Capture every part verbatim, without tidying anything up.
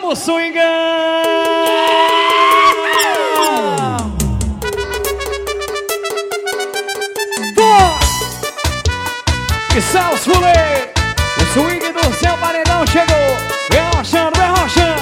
Vamos swingar! Que são os fulê! O swing do seu paredão chegou! Vem rochando, vem rochando!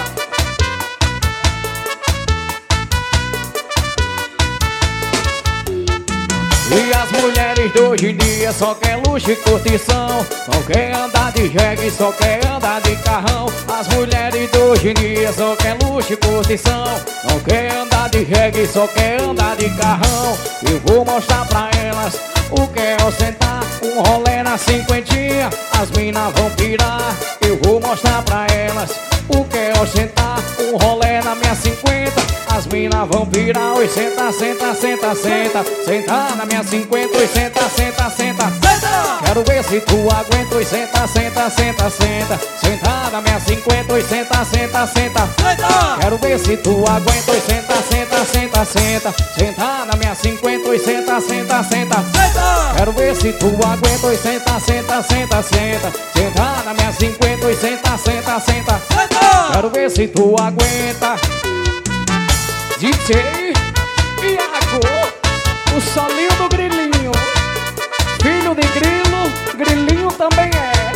E as mulheres de hoje em dia só quer luxo e curtição. Não quer andar de jegue, só quer andar de carrão. As mulheres de hoje em dia só quer luxo e curtição. Não quer andar de jegue, só quer andar de carrão. Eu vou mostrar pra elas o que é eu sentar um rolê na cinquentinha. As minas vão pirar. Eu vou mostrar pra elas o que é eu sentar um rolê na minha cinquenta. As minas vão pirar. Oi, senta, senta, senta, senta. Senta na minha cinquenta. Oi, senta, senta, senta, senta. Quero ver se tu aguenta. Oi, senta, senta, senta, senta. Senta na minha cinquenta. Oi, senta, senta, senta, senta. Quero ver se tu aguenta. Oi, senta, senta, senta, senta. Senta na minha cinquenta. Oi, senta, senta, senta, senta. Quero ver se tu aguenta. Oi, senta, senta, senta, senta. Senta na minha cinquenta. Oi, senta, senta, senta, senta. Quero ver se tu aguenta. D J Iago, o solinho do grilinho. Filho de grilo, grilinho também é.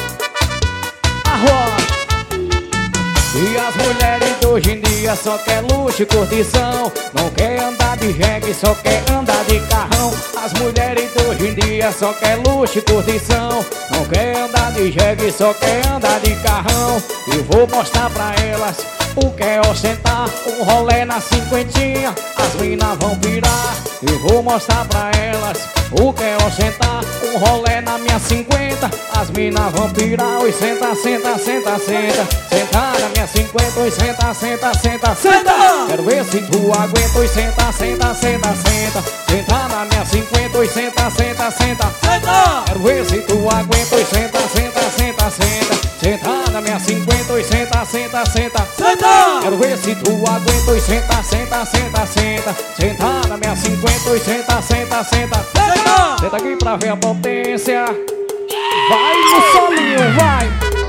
Arroz. E as mulheres de hoje em dia só quer luxo e curtição. Não quer andar de jegue, só quer andar de carrão. As mulheres de hoje em dia só quer luxo e curtição. Não quer andar de jegue, só quer andar de carrão. Eu vou mostrar pra elas o que é ostentar um rolê na cinquentinha. As minas vão pirar. Eu vou mostrar pra elas o que é ostentar um rolê na minha cinquenta. As minas vão pirar. Oi, senta, senta, senta, senta. Senta na minha cinquenta. Oi, senta, senta, senta, senta. Quero ver se tu aguenta. Oi, senta, senta, senta, senta. Senta na minha cinquenta. Oi, senta, senta, senta, senta. Quero ver se tu aguenta. Oi, senta, senta, senta, senta. Senta na minha cinquenta. Oi, senta, senta, senta, senta. Quero ver se tu aguenta. Oi, senta, senta, senta, senta. Senta na minha cinquenta. Oi, senta, senta, senta, senta. Senta aqui pra ver a potência. Vai no solinho, vai.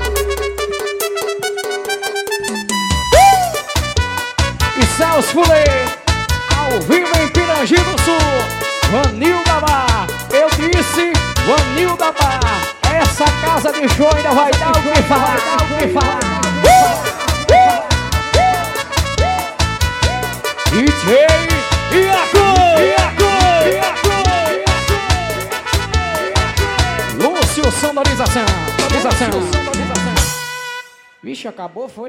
E Celso Fulê, ao vivo em Pirangi do Sul. Vanilda Bar, eu disse Vanilda Bar. Essa casa de show ainda vai dar o que falar, dar o que falar. D J Iago, Lúcio, sonorização, sonorização. Vixe, acabou, foi?